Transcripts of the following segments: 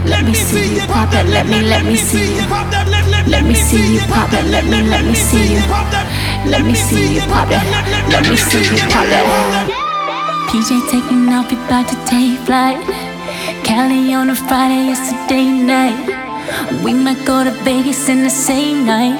Let me see you pop that. Let me see you. Let me see you pop that. Let me see you. Let me see you pop that. Let me see you pop that. PJ taking off, we about to take flight. Cali on a Friday, it's a day night. We might go to Vegas in the same night.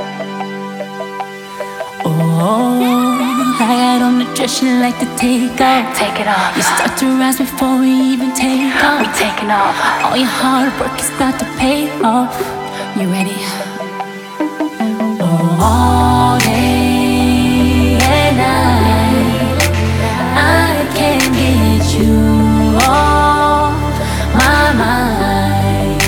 Oh, I got on the dress you like to take off. Take it off. You start to rise before we even take off. We taking off. All your hard work is about to pay off. You ready? Oh, all day and night, I can't get you off my mind.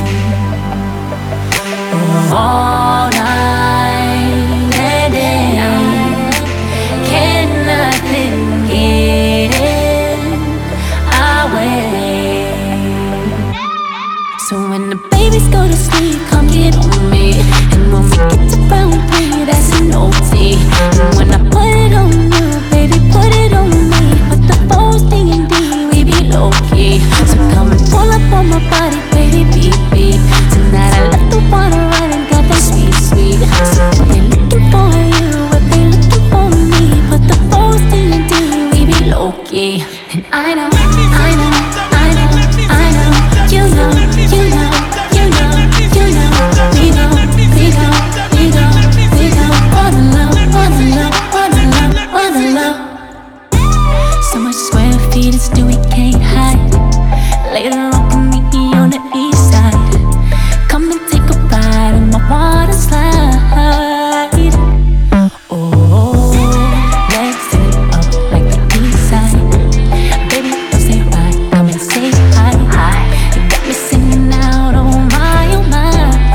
Oh, all night and day, can nothing get in our way. So when the babies go to sleep, come get on me. And when we get to round 3, that's an OT. And when I put it on you, baby, put it on me. But the phone's dinging D, we be low-key. So come and pull up on my body, baby, beep, beep. Tonight I left the water right and got that sweet, sweet. So if they looking for you, if they looking for me, but the phone's dinging D, we be low-key. And I know, I know, I know, I know. You know, you know, you know, you know. We go, we go, we go, we go. On the low, on the low, on the low, on the low. So much square feet, it's do we can't hide. Later on, come meet me on the east side. Come and take a ride on my water slide. Oh, let's set it up like the east side. Baby, don't say bye, come and say hi. You got me singing out, oh my, oh my.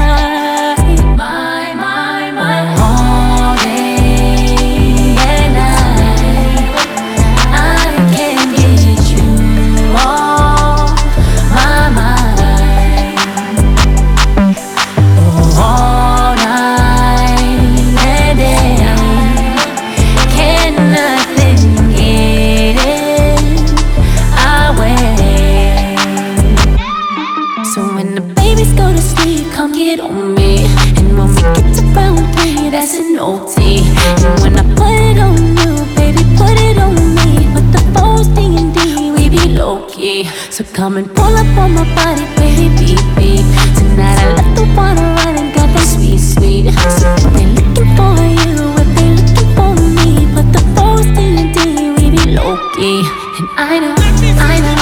All day and night, I can't get you off my mind. Oh, all night and day, can nothing get in our way. So when the babies go to sleep, come get on me. And when we get to round 3, that's an OT. And when I put it on you, baby, put it on me. But the phone's dinging D, we be low-key. So come and pull up on my body, baby, beep, beep. Tonight I left the water right and got that sweet, sweet. So if they looking for you, if they looking for me, but the phone's dinging D, we be low-key. And I know, I know.